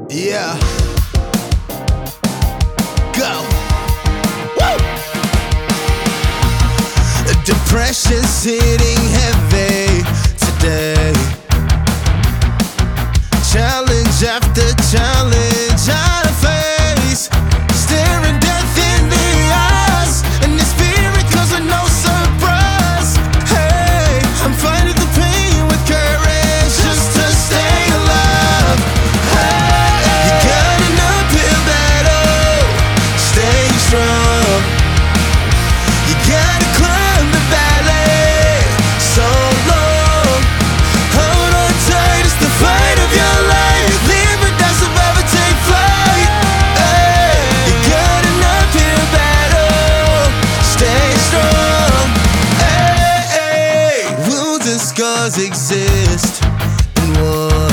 Yeah. Go. Woo! Depression's hitting heavy today. Challenge after challenge I face, staring death in the eyes, and this fear it causes no surprise. Hey, I'm fighting the pain with courage just to stay alive. Hey, you got an uphill battle, stay strong. You gotta climb the valley so long. Hold on tight, it's the fight of your life. Live or die, survive or take flight. Hey, you got an uphill battle, stay strong. Hey, wounds and scars exist in war.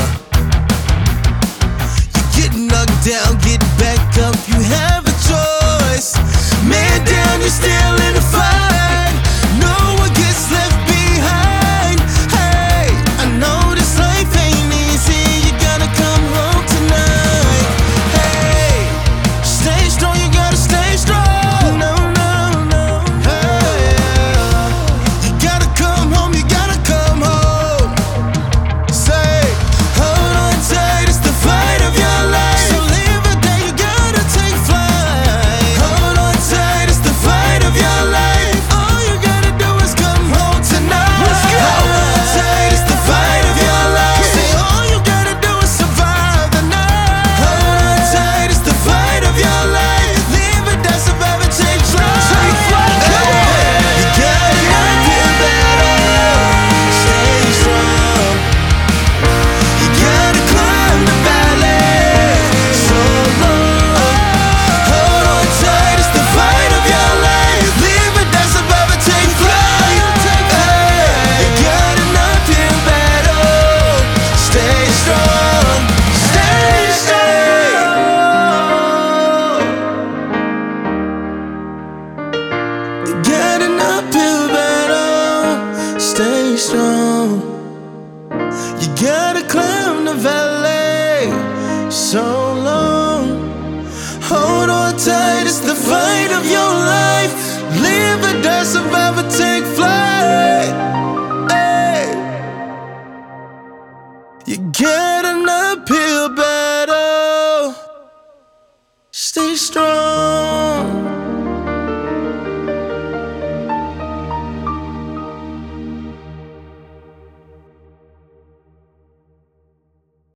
You get knocked down, get back up, you have a choice. Man down, you're still in the fight. No one gets left behind. Hey, I know this life ain't easy. You gotta come home tonight. Hey, stay strong, you gotta stay strong. No, no, no. Hey, you gotta come home, you gotta come home. Say, hold on tight, it's the fight of your life. So live a day, you gotta take flight. Hold on tight, it's the fight of your life. All you gotta do is come home tonight. Let's go. Hold on tight, it's the fight of your life. Say all you gotta do is survive the night. Hold on tight, it's the fight of your life. Live or die, survive or take flight. Take flight, come on. You got an uphill battle, stay strong. You gotta climb the valley so long. Hold on tight, it's the fight of your life. Live or die, survive or take flight. Hey, you got an uphill battle, stay strong. Stay strong. You got an uphill battle, stay strong. You gotta climb the valley so long. Hold on tight, it's the fight of your life. Live or die, survive or take